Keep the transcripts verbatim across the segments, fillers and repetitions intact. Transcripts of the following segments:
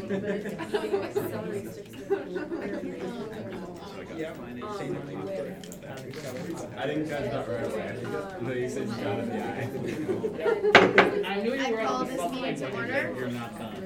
little bit. Yeah, mine is. I didn't catch that right away. No, you said shot in the eye. I knew you I were call on the this spot, meeting to but order. you're not done.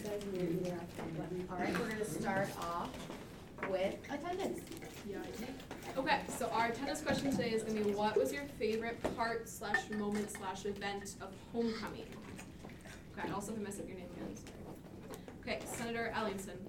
All right, we're gonna start off with attendance. Okay, so our attendance question today is gonna be, what was your favorite part slash moment slash event of homecoming? Okay, also if I mess up your name again, sorry. Okay, Senator Ellingson.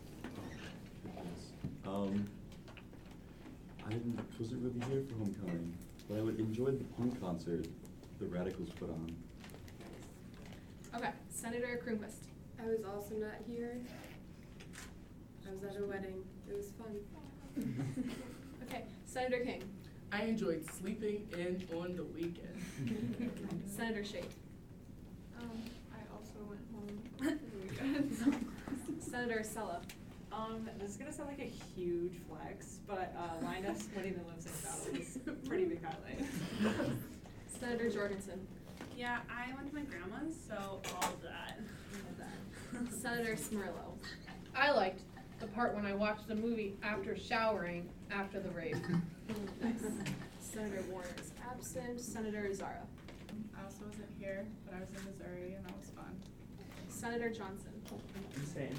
Um, I didn't, wasn't really here for homecoming, but I would enjoy the punk concert the Radicals put on. Okay, Senator Kroonquist. I was also not here. I was at a wedding. It was fun. Okay, Senator King. I enjoyed sleeping in on the weekend. Senator Shade. Um, I also went home for the weekend. Senator Sella. Um, this is gonna sound like a huge flex, but uh, Linus winning the lip sync battle was a pretty big highlight. Senator Jorgensen. Yeah, I went to my grandma's, so all of that. Senator Smirlo. I liked the part when I watched the movie after showering after the rape. Nice. Senator Warner is absent. Senator Zara. I also wasn't here, but I was in Missouri, and that was fun. Senator Johnson. Insane.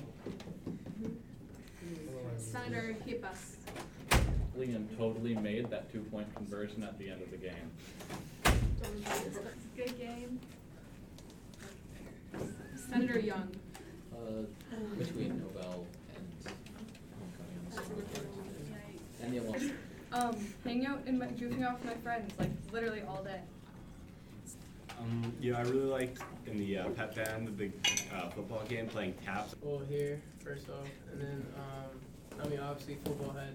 Senator Hipas. Liam totally made that two-point conversion at the end of the game. Good game. Senator Young. Uh, between Nobel and homecoming. And the alum. Um, hanging out and goofing off with my friends, like literally all day. Um, yeah, I really liked in the uh, pep band, the big uh, football game, playing taps. Well, here, first off, and then, um, I mean, obviously, football head.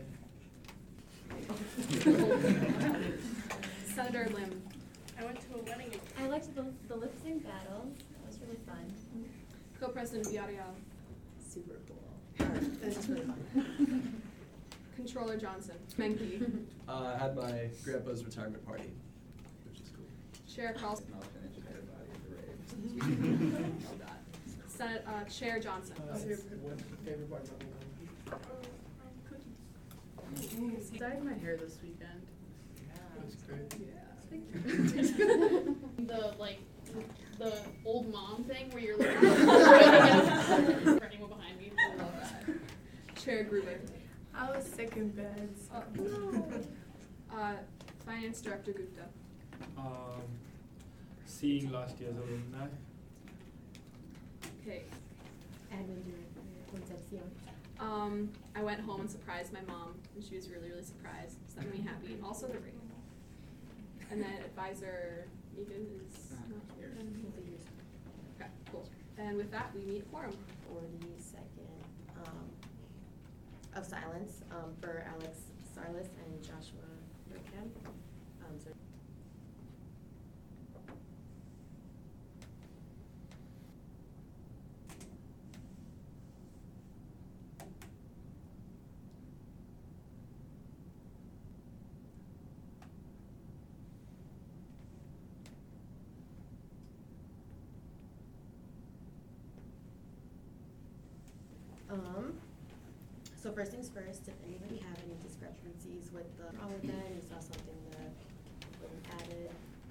Senator Lim. I went to a wedding. I liked the, the lip sync battle. That was really fun. Co-President Villarreal. Super cool. Alright, this is really fun. Controller Johnson. Menke. Uh, I had my grandpa's retirement party, which is cool. Chair Carlson. I'll finish everybody at the rave. Love that. Senate, uh, Chair Johnson. Uh, what's your favorite part about homecoming? I dyed my hair this weekend. That's great. The like the old mom thing where you're like for anyone behind me. I love that. Chair Gruber. I was sick in bed. Oh, no. Uh, Finance Director Gupta. Um, seeing last year's alumni. Okay. Admin Director Concepcion. Um, I went home and surprised my mom, and she was really, really surprised. So that made me happy. Also the ring. And then Advisor Megan is not here. Okay, cool. And with that, we meet quorum. forty second um, of silence um, for Alex Sarlis and Joshua Burkham. Um, so Um, so first things first, if anybody have any discrepancies with the wrong with that, you saw something that wasn't added.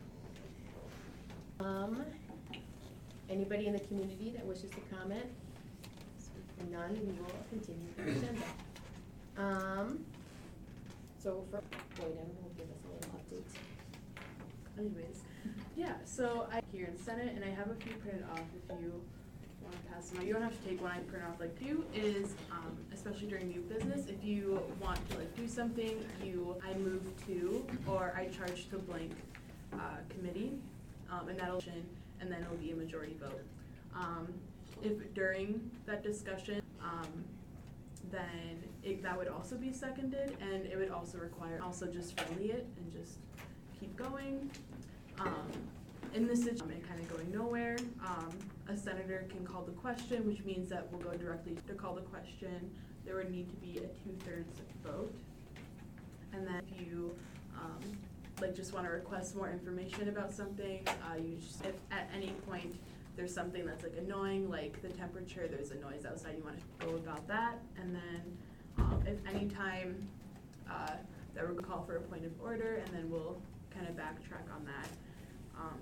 Um, anybody in the community that wishes to comment? If none, we will continue the agenda. Um, so for Boyden will give us a little update. Anyways, yeah, so I here in Senate, and I have a few printed off if you want to pass them out. You don't have to take one I print off. Like do is, um, especially during new business, if you want to like do something, you I move to or I charge to blank uh, committee, um, and that'll and then it'll be a majority vote. Um, if during that discussion, um, then it, that would also be seconded, and it would also require also just friendly it and just keep going. Um, in this situation, and kind of going nowhere, um, a senator can call the question, which means that we'll go directly to call the question. There would need to be a two-thirds vote. And then if you um, like just want to request more information about something, uh, you just, if at any point there's something that's like annoying, like the temperature, there's a noise outside, you wanna go about that. And then, um, if any time, uh, that we're gonna call for a point of order, and then we'll kind of backtrack on that. Um,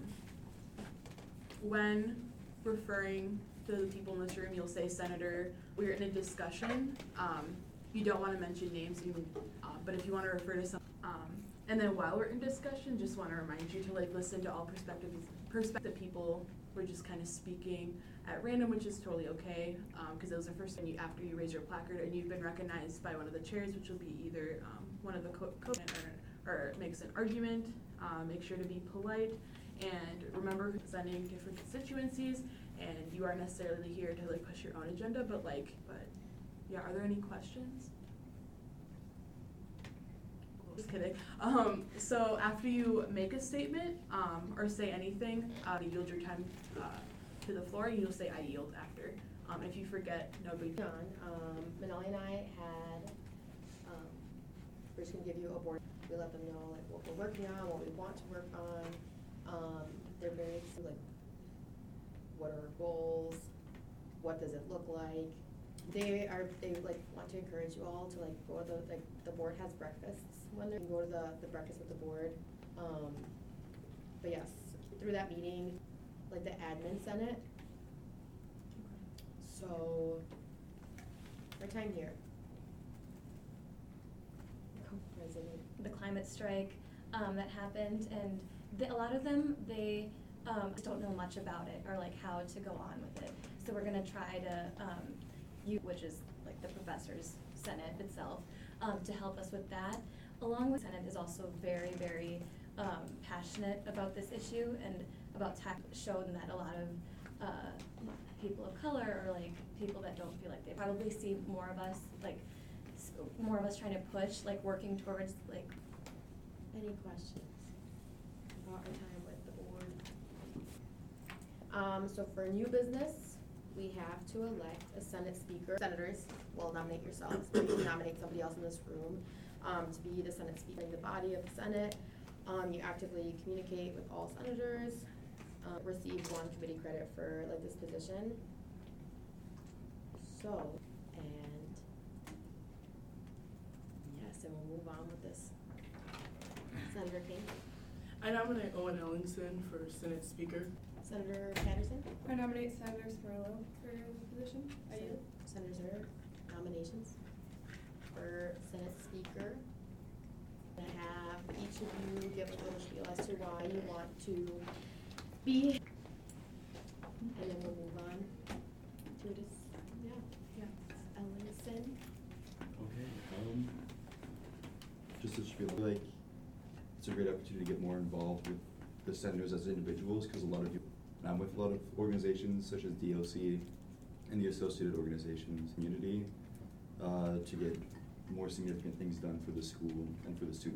when referring to the people in this room, you'll say Senator, we're in a discussion. Um, you don't wanna mention names, you, uh, but if you wanna refer to some, um, and then while we're in discussion, just wanna remind you to like listen to all perspectives, perspective people. We're just kind of speaking at random, which is totally okay, um, cause it was the first time you, after you raise your placard and you've been recognized by one of the chairs, which will be either, um, one of the co- co- or, or makes an argument, um, make sure to be polite, and remember representing different constituencies, and you aren't necessarily here to like push your own agenda, but like, but, yeah, are there any questions? Just kidding. Um, so after you make a statement, um, or say anything, uh, you yield your time, uh, to the floor, and you'll say I yield after. Um, if you forget, no big deal. John, um, Manali and I had, um, we're just gonna give you a board, we let them know like what we're working on, what we want to work on. Um, they're very, like, what are our goals, what does it look like? They are, they like want to encourage you all to like go to the, like, the board has breakfasts when they go to the, the breakfast with the board. Um, but yes, through that meeting, like the admin senate. So, our time here. President. The climate strike um, that happened, and the, a lot of them, they um, don't know much about it or like how to go on with it. So we're gonna try to, um, you, which is like the professors' senate itself, um, to help us with that. Along with Senate is also very, very um, passionate about this issue and about tech, shown that a lot of uh, people of color or like people that don't feel like they probably see more of us, like s- more of us trying to push, like working towards like. Any questions about our time with the board? Um, so for new business, we have to elect a Senate speaker. Senators will nominate yourselves, but you can nominate somebody else in this room, um, to be the Senate speaker in the body of the Senate. Um, you actively communicate with all senators, uh, receive one committee credit for like this position. So, and yes, and we'll move on with this. Senator King. I nominate Owen Ellingson for Senate Speaker. Senator Patterson. I nominate Senator Smirlo for the position. I yield. Senator Zerr, nominations for Senate Speaker. I have each of you give a little spiel as to why you want to be, and then we'll move on to this, yeah, yeah, Ellingson. Okay, um, just to feel like it's a great opportunity to get more involved with the senators as individuals, because a lot of you, and I'm with a lot of organizations such as D O C and the associated organizations community, uh, to get more significant things done for the school and for the student.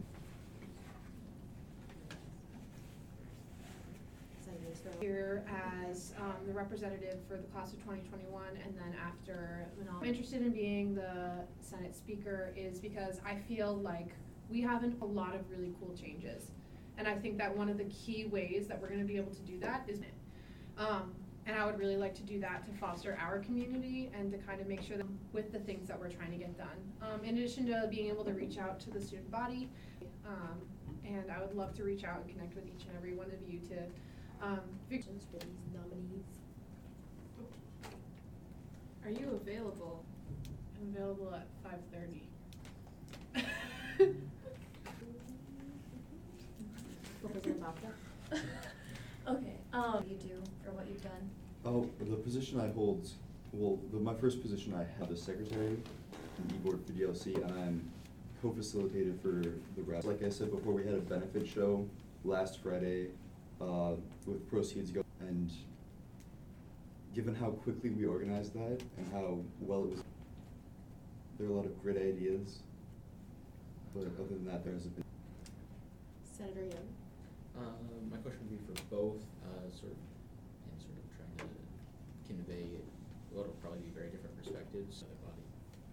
Here as um, the representative for the class of twenty twenty-one, and then after Manal. I'm interested in being the Senate Speaker is because I feel like we have an, a lot of really cool changes, and I think that one of the key ways that we're going to be able to do that is, um, and I would really like to do that to foster our community and to kind of make sure that with the things that we're trying to get done. Um, in addition to being able to reach out to the student body, um, and I would love to reach out and connect with each and every one of you to. Um, for these nominees. Are you available? I'm available at five thirty. Representative Bobka. Okay, um, you do, or what you've done? Oh, the position I hold, well, the, my first position I have the secretary in e-board for D L C, and I'm co-facilitated for the rest. Like I said before, we had a benefit show last Friday, uh, with proceeds go, and given how quickly we organized that and how well it was, there are a lot of great ideas, but other than that, there hasn't been. Senator Young. Um, my question would be for both, uh, sort of, and sort of trying to convey what will probably be very different perspectives of the body.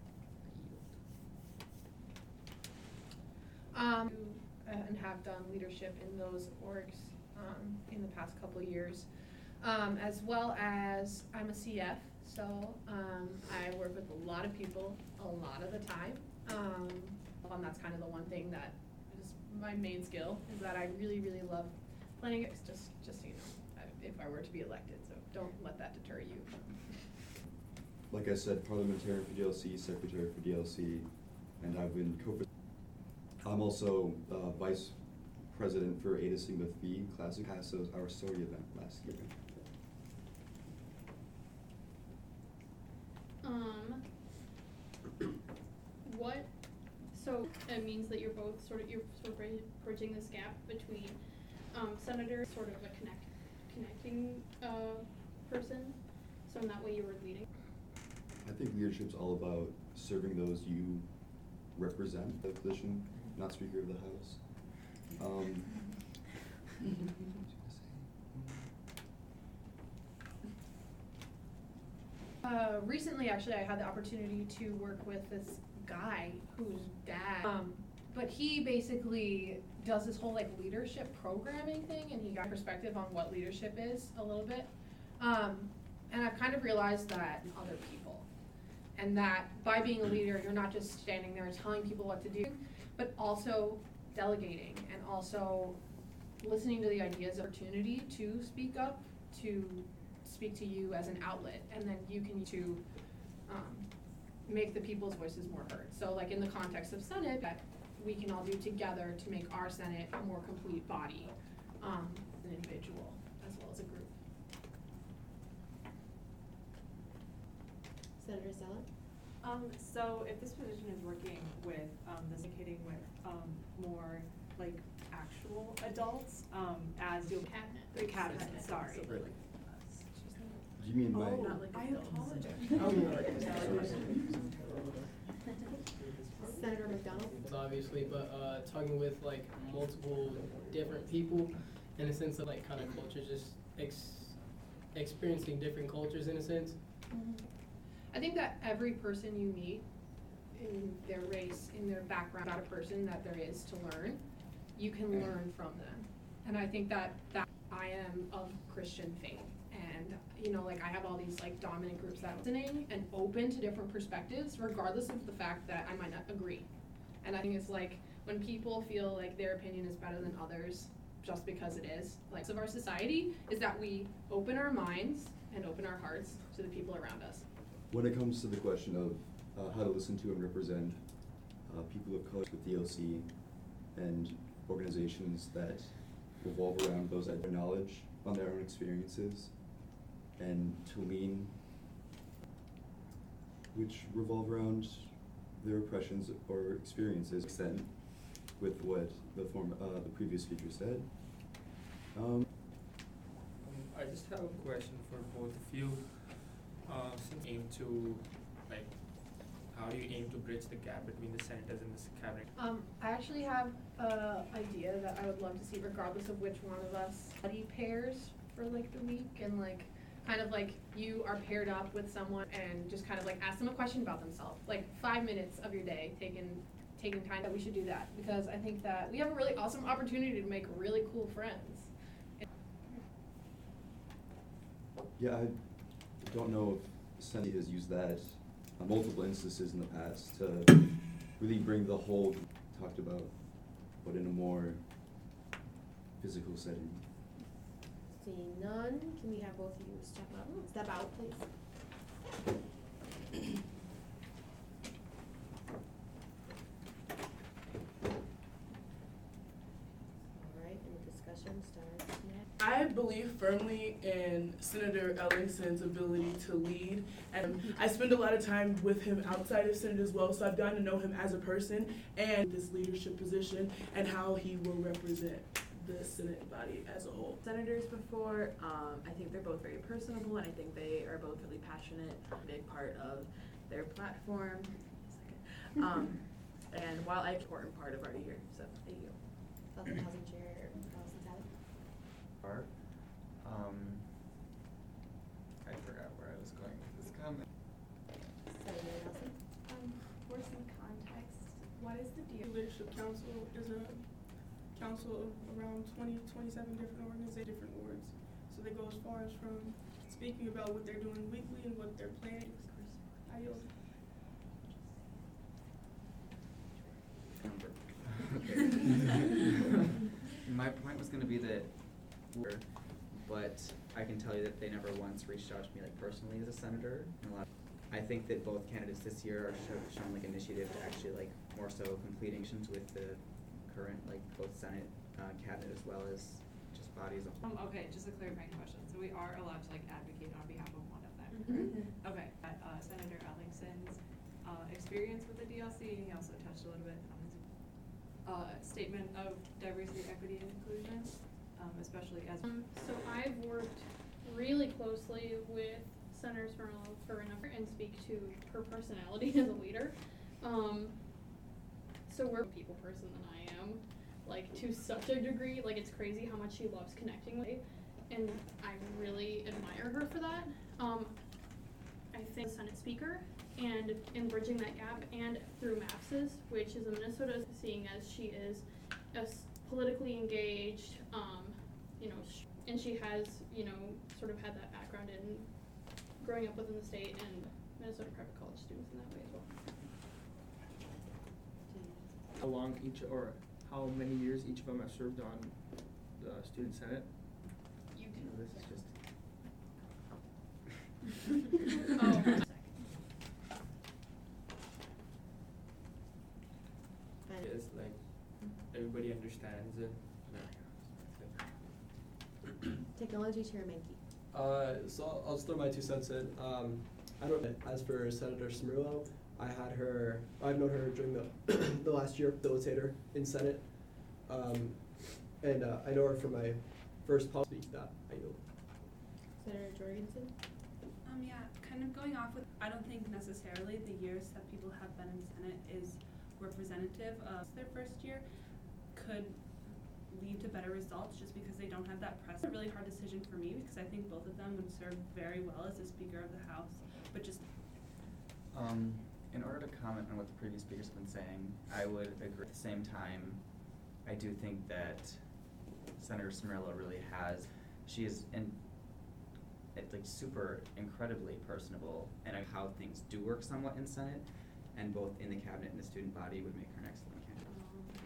I yield. Um, and have done leadership in those orgs um, in the past couple of years. Um, as well as I'm a C F, so, um, I work with a lot of people a lot of the time. Um, and that's kind of the one thing that is my main skill, is that I really, really love planning. It's just, just so you know, I- if I were to be elected, so don't let that deter you. Like I said, parliamentarian for D L C, secretary for D L C, and I've been co I'm also uh, vice president for Ada Sigma Phi Classic Passos, our story event last year. Um, what, so it means that you're both sort of, you're sort of bridge- bridging this gap between, um, senator, sort of a connect, connecting, uh, person, so in that way you were leading. I think leadership's all about serving those you represent, the position, not Speaker of the House. Um, Uh, recently, actually, I had the opportunity to work with this guy whose dad, um, but he basically does this whole like leadership programming thing, and he got perspective on what leadership is a little bit. Um, and I've kind of realized that in other people, and that by being a leader, you're not just standing there and telling people what to do, but also delegating and also listening to the ideas, opportunity to speak up, to speak to you as an outlet, and then you can to um, make the people's voices more heard. So like in the context of Senate, that we can all do together to make our Senate a more complete body, um, an individual as well as a group. Senator Stella? Um, so if this position is working with, um, this indicating with, um, more like actual adults, um, as you. Cabinet. The cabinet, sorry. Do you mean my? Oh, Not like I adults. apologize. Senator McDonald? Obviously, but uh, talking with like multiple different people in a sense of like kind of culture, just ex- experiencing different cultures in a sense. I think that every person you meet in their race, in their background, about a person that there is to learn, you can learn from them. And I think that, that I am of Christian faith. And, you know, like I have all these like dominant groups that are listening and open to different perspectives, regardless of the fact that I might not agree. And I think it's like when people feel like their opinion is better than others, just because it is, like of our society, is that we open our minds and open our hearts to the people around us. When it comes to the question of uh, how to listen to and represent uh, people of color with D L C and organizations that revolve around those that have knowledge on their own experiences, and Tolene, which revolve around their oppressions or experiences, extent with what the form uh, the previous speaker said. Um, Um, I just have a question for both of you. Uh, since you aim to, like, how do you aim to bridge the gap between the senators and the cabinet? Um, I actually have a idea that I would love to see, regardless of which one of us study pairs for like the week, and like kind of like you are paired up with someone and just kind of like ask them a question about themselves, like five minutes of your day taken taking time. That we should do that, because I think that we have a really awesome opportunity to make really cool friends. Yeah, I don't know if Senate has used that on multiple instances in the past to really bring the whole talked about, but in a more physical setting. Seeing none, can we have both of you step up, step out, please? All right, and the discussion starts next. I believe firmly in Senator Ellingson's ability to lead, and I spend a lot of time with him outside of Senate as well, so I've gotten to know him as a person and this leadership position and how he will represent the Senate body as a whole. Senators before, um, I think they're both very personable, and I think they are both really passionate, a big part of their platform. Um, and while I important part of our year, so thank you. Health and Housing Chair, Allison Sally. Part. Um, I forgot where I was going with this comment. Senator Nelson. Um, for some context, what is the deal? Leadership Council is a council of around twenty, twenty-seven different organizations, different wards. So they go as far as from speaking about what they're doing weekly and what they're planning. I yield. My point was gonna be that, we're- but I can tell you that they never once reached out to me like personally as a senator. And a lot, I think that both candidates this year are show, showing like initiative to actually like more so completing actions with the current like both Senate, uh, cabinet as well as just bodies. Um, okay, just a clarifying question. So we are allowed to like advocate on behalf of one of them, Mhm. correct? Okay, at, uh, Senator Ellingson's, uh, experience with the D L C, and he also touched a little bit on his, uh, statement of diversity, equity, and inclusion, um, especially as. Um, so I've worked really closely with Senator Smurl for a number and speak to her personality as a leader. Um, so we're a people person than I am, like to such a degree. Like it's crazy how much she loves connecting with me, and I really admire her for that. Um, I think Senate Speaker and in bridging that gap and through MAPS's, which is a Minnesota, seeing as she is as politically engaged, um, you know, sh- and she has, you know, sort of had that background in growing up within the state and Minnesota private college students in that way as well. How long each, or how many years each of them have served on the student senate? You can. No, this is just. Oh. Yes, like everybody understands it. Technology Chair Menke. Uh, so I'll, I'll just throw my two cents in. Um, I don't. As for Senator Smirlo, I had her. I've known her during the the last year facilitator in Senate, um, and uh, I know her from my first policy that I know. Senator Jorgensen. Um, yeah, kind of going off with, I don't think necessarily the years that people have been in Senate is representative of their first year. Could lead to better results just because they don't have that press. It's a really hard decision for me because I think both of them would serve very well as the Speaker of the House, but just. Um, in order to comment on what the previous speakers have been saying, I would agree. At the same time, I do think that Senator Smirlo really has, she is in, it's like super incredibly personable, and how things do work somewhat in Senate, and both in the cabinet and the student body would make her an excellent candidate.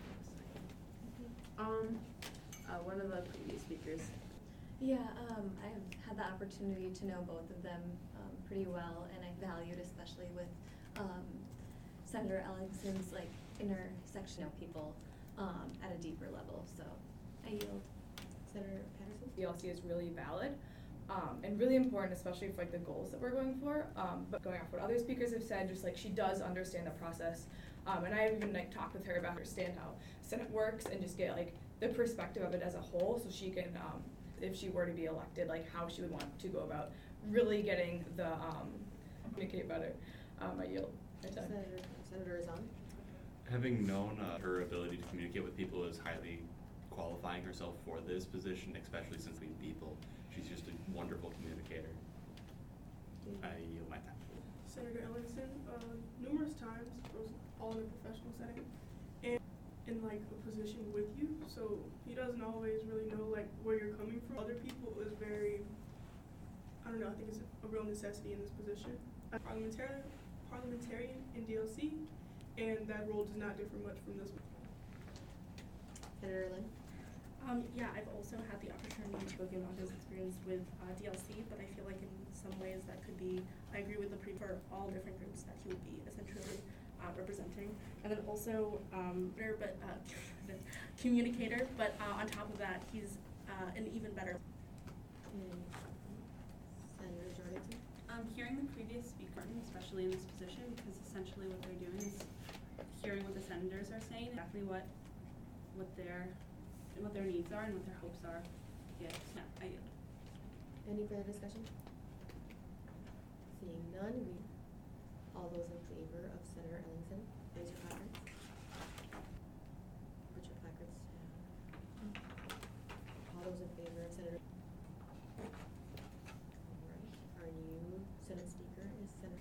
Um, uh, one of the previous speakers. Yeah, um, I've had the opportunity to know both of them um, pretty well, and I valued especially with um, Senator Ellingson's like intersection of people um, at a deeper level. So I yield. Senator Patterson. D L C is really valid um, and really important, especially for like the goals that we're going for. Um, but going off what other speakers have said, just like she does understand the process, um, and I've even like talked with her about understand how Senate works and just get like the perspective of it as a whole, so she can, um, if she were to be elected, like how she would want to go about really getting the um, communicate better. Um, I yield. My time. Senator, Senator Azan. Having known uh, her ability to communicate with people is highly qualifying herself for this position, especially since we people. She's just a wonderful communicator. I yield my time. Senator Ellingson, uh, numerous times, all in a professional setting, and in like a position with you, so he doesn't always really know like where you're coming from. Other people is very, I don't know, I think it's a real necessity in this position. I'm parliamentarian, parliamentarian in D L C, and that role does not differ much from this one. Senator Lynn. Um, yeah, I've also had the opportunity to give out his experience with uh, D L C, but I feel like in some ways that could be, I agree with the pre for all different groups that he would be essentially uh, representing. And then also, um, but uh, communicator, but uh, on top of that, he's uh, an even better. Mm. Senator Jorgensen. Um, hearing the previous speaker, especially in this position, because essentially what they're doing is hearing what the senators are saying, exactly what what their what their needs are and what their hopes are. Yes, yeah, I yield. Any further discussion? Seeing none, we all those in favor of Senator Ellingson, raise your placards. Put your placards down. All those in favor of Senator. Alright, our new Senate Speaker is Senator.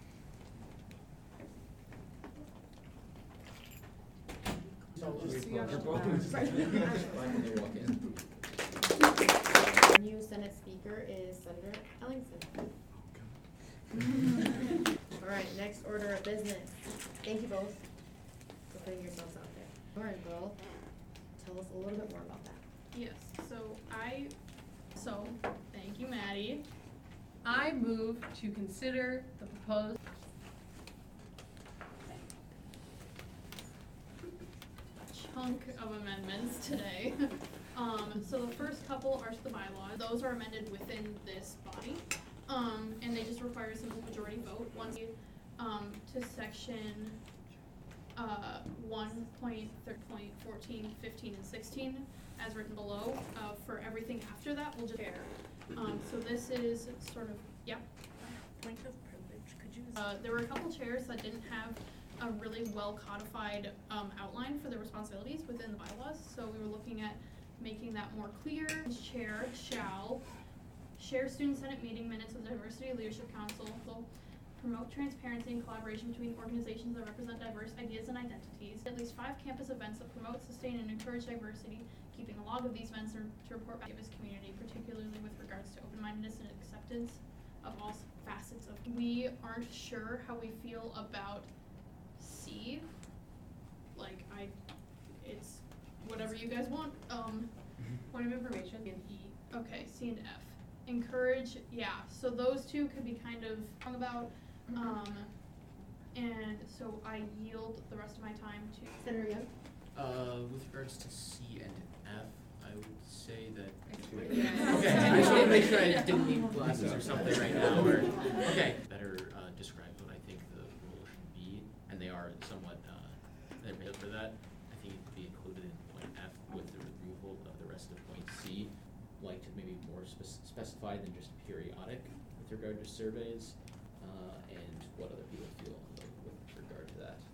So, Just just see your our- vote. Right. When they walk in. new Senate Speaker is Senator Ellingson. All right, next order of business. Thank you both for putting yourselves out there. Lauren, girl, tell us a little bit more about that. Yes, so I, so, thank you, Maddie. I move to consider the proposed chunk of amendments today. Um, so the first couple are the bylaws. Those are amended within this body. Um, and they just require a simple majority vote. Once you, um, to section, uh, one point thirty point fourteen, fifteen, and sixteen, as written below. Uh, for everything after that, we'll just share. Um, so this is sort of, yep. Point of privilege, could you? Uh, there were a couple chairs that didn't have a really well codified um, outline for their responsibilities within the bylaws, so we were looking at making that more clear. Chair shall share student senate meeting minutes with the Diversity Leadership Council, promote transparency and collaboration between organizations that represent diverse ideas and identities, at least five campus events that promote, sustain, and encourage diversity, keeping a log of these events to report back to his community, particularly with regards to open-mindedness and acceptance of all facets of. We aren't sure how we feel about C. Like, I, it's whatever you guys want. Um, point of information. And E. Okay, C and F. Encourage, yeah. So those two could be kind of wrong about. Um, and so I yield the rest of my time to Senator Young. Uh, with regards to C and F, I would say that. Yeah. Okay, I just want to make sure I didn't need glasses or something right now. Or, okay, better uh, describe what I think the rule should be, and they are somewhat uh, they're made for that. I think it could be included in point F with the removal of the rest of point C, like to maybe more spe- specified than just periodic with regard to surveys, uh, and what other people feel with regard to that.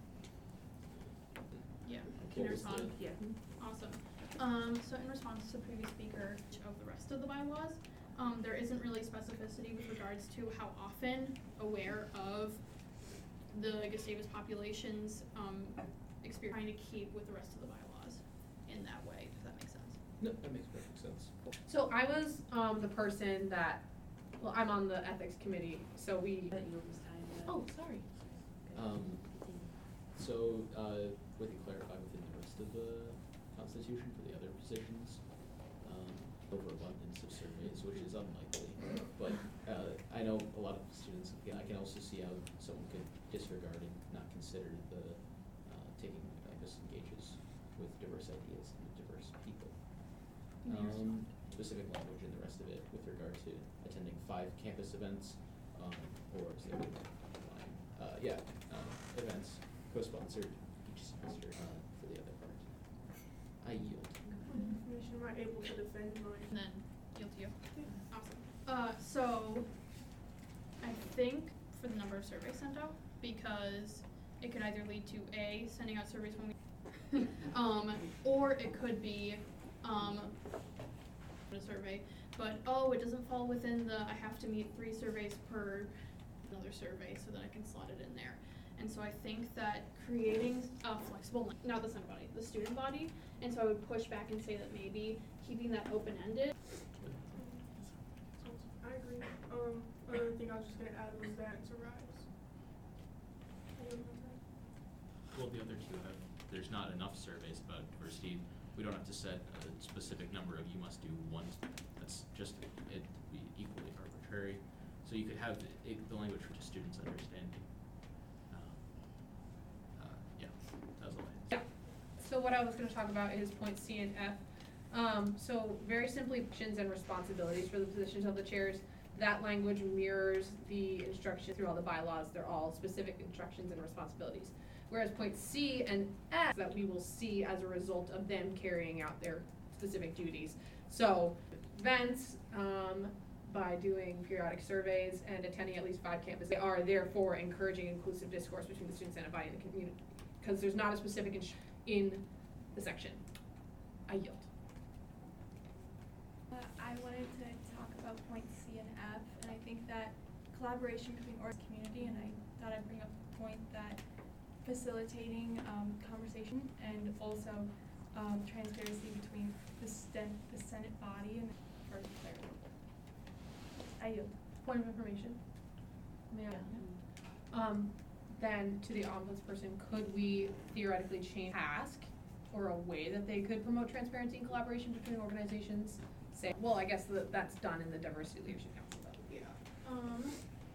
Yeah, What can you was respond? the- Yeah. Awesome. Um, so in response to the previous speaker of the rest of the bylaws, um, there isn't really specificity with regards to how often aware of the Gustavus population's um, experience, trying to keep with the rest of the bylaws in that way, if that makes sense. No, that makes perfect sense. So I was um, the person that, well, I'm on the ethics committee, so we. Oh, sorry. Um, so, uh, we can clarify within the rest of the Constitution for the other positions, um, overabundance of surveys, which is unlikely. But, uh, I know a lot of students, yeah, I can also see how someone could disregard and not consider the, uh, taking, I guess, engages with diverse ideas and diverse people. Um, specific language in the rest of it with regard to attending five campus events, um, or is there, uh, yeah, um, events co-sponsored each semester, uh, for the other part. I yield. Information, am I able to defend mine? And then yield to you. Awesome. Uh, so I think for the number of surveys sent out, because it could either lead to A, sending out surveys when we, um, or it could be, um, a survey, but oh, it doesn't fall within the, I have to meet three surveys per another survey so that I can slot it in there. And so I think that creating a flexible, not the Senate body, the student body, and so I would push back and say that maybe keeping that open-ended. I agree. Um, another thing I was just gonna add was that it's a rise. Well, the other two have, there's not enough surveys about diversity. We don't have to set a specific number of you must do one. That's just, it be equally arbitrary. So you could have the, it, the language for just students' understanding. Um, uh, yeah, that was all I had. Yeah. So what I was gonna talk about is point C and F. Um, so very simply, positions and responsibilities for the positions of the chairs. That language mirrors the instruction through all the bylaws. They're all specific instructions and responsibilities. Whereas point C and F that we will see as a result of them carrying out their specific duties. So events, um, by doing periodic surveys and attending at least five campuses, they are therefore encouraging inclusive discourse between the student senate body and the community, because there's not a specific ins- in the section. I yield. Uh, I wanted to talk about point C and F, and I think that collaboration between our community, and I thought I'd bring up the point that facilitating um, conversation and also um, transparency between the, sten- the Senate body and hard to declare. I yield. Point of information. May I? Um, then to the ombudsperson, could we theoretically change task or a way that they could promote transparency and collaboration between organizations? Say, well, I guess that that's done in the Diversity Leadership Council, though. Yeah. Um.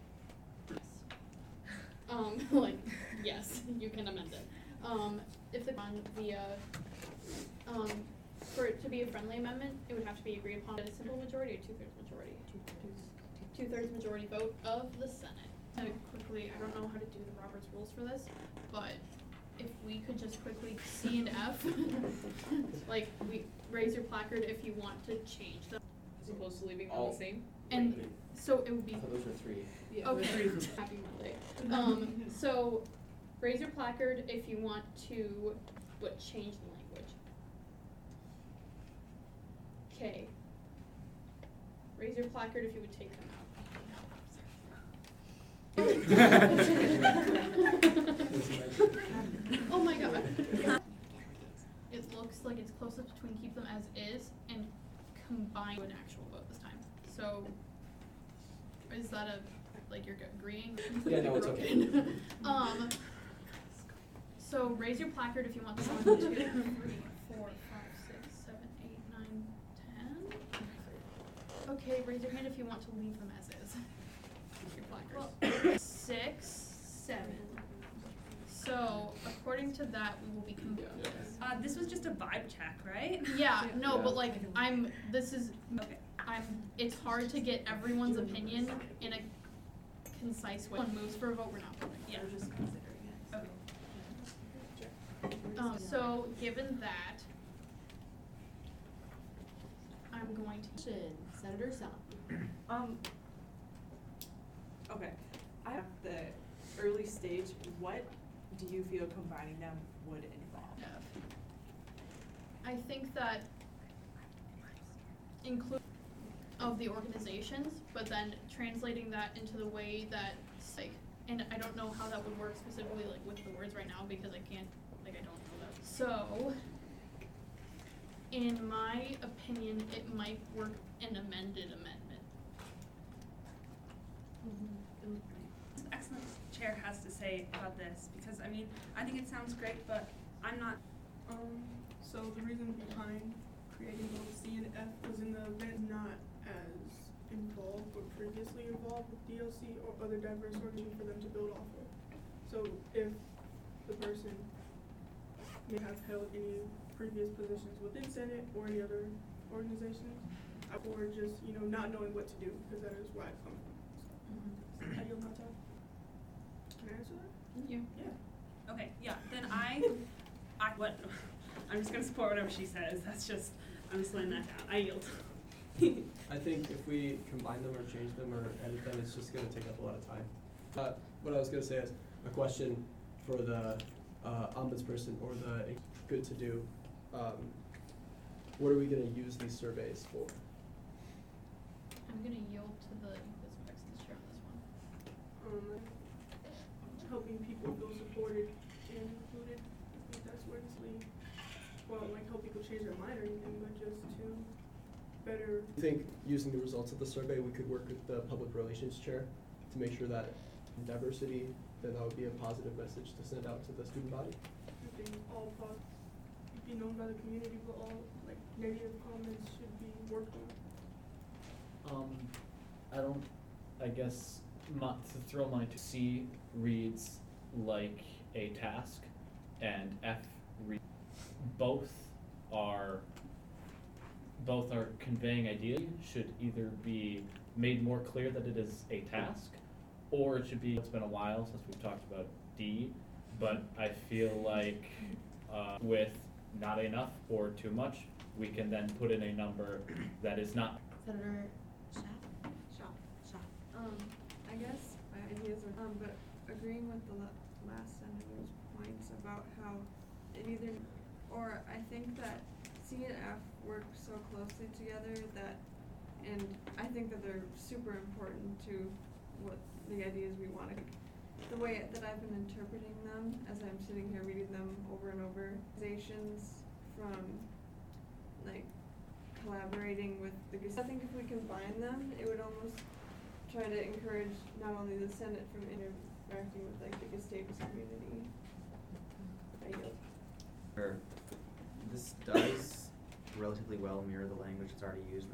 Um, like, yes, you can amend it. Um, if the, on the, uh, um, for it to be a friendly amendment, it would have to be agreed upon at a simple majority or two-thirds majority. Two-thirds majority vote of the Senate. To quickly, I don't know how to do the Robert's rules for this, but if we could just quickly C and F, like, we, raise your placard if you want to change them. As opposed to leaving them All- the same? And so it would be. I thought those were three. Yeah. Okay, happy Monday. Um, so raise your placard if you want to, what, change the language. Okay. Raise your placard if you would take them out. Oh my god. It looks like it's closest between keep them as is and combine an actual vote this time. So is that a, like you're agreeing? Yeah, no, it's okay. Um, so raise your placard if you want this one, two, three, four, five, six, seven, eight, nine, ten. Okay, raise your hand if you want to leave them as is. Your placards. Six, seven. So according to that, we will be combining. Uh, this was just a vibe check, right? Yeah, no, Yeah. but like I'm. This is. Okay. I'm. It's hard to get everyone's opinion in a concise way. One moves for a vote, we're not voting. Yeah, we're just considering it. Okay. Um, so given that, I'm going to. Senator Sal. Um, okay, I have the early stage, what do you feel combining them would involve? I think that include of the organizations, but then translating that into the way that like, and I don't know how that would work specifically like with the words right now because I can't, like I don't know that. So, in my opinion, it might work an amended amendment. Excellent chair has to say about this, because I mean, I think it sounds great, but I'm not. Um, so the reason behind creating both C and F was in the event not as involved or previously involved with D L C or other diverse organizations for them to build off of. So if the person may have held any previous positions within Senate or any other organizations, or just, you know, not knowing what to do, because that is where I come from. So, I yield my time. Can I answer that? Yeah. Yeah. Okay, yeah, then I, I, what, I'm just gonna support whatever she says, that's just, I'm just laying that down, I yield. I think if we combine them or change them or edit them, it's just gonna take up a lot of time. Uh, what I was gonna say is a question for the uh, ombudsperson or the good to do. Um, what are we gonna use these surveys for? I'm gonna yield to the Inquisitor chair on this one. Um, helping people feel supported and included. I think that's where it's leading. Well, like help people change their mind or anything, but just to better. I think using the results of the survey, we could work with the public relations chair to make sure that diversity, then that would be a positive message to send out to the student body. I think all pos- be known by the community, but all like negative comments should be worked on. Um, I don't, I guess, not to throw mine to C reads like a task, and F reads, both are, both are conveying idea, should either be made more clear that it is a task, or it should be, it's been a while since we've talked about D, but I feel like, uh, with not enough or too much, we can then put in a number that is not. Senator Shop, shop. Um, I guess my ideas are, um, but agreeing with the la- last senator's points about how it either, or I think that C and F work so closely together that, and I think that they're super important to what the ideas we want to, the way that I've been interpreting them as I'm sitting here reading them over and over, organizations from like collaborating with the Gus- I think if we combine them, it would almost try to encourage not only the Senate from interacting with like the Gustavus community. I yield. Sure. This does relatively well mirror the language that's already used in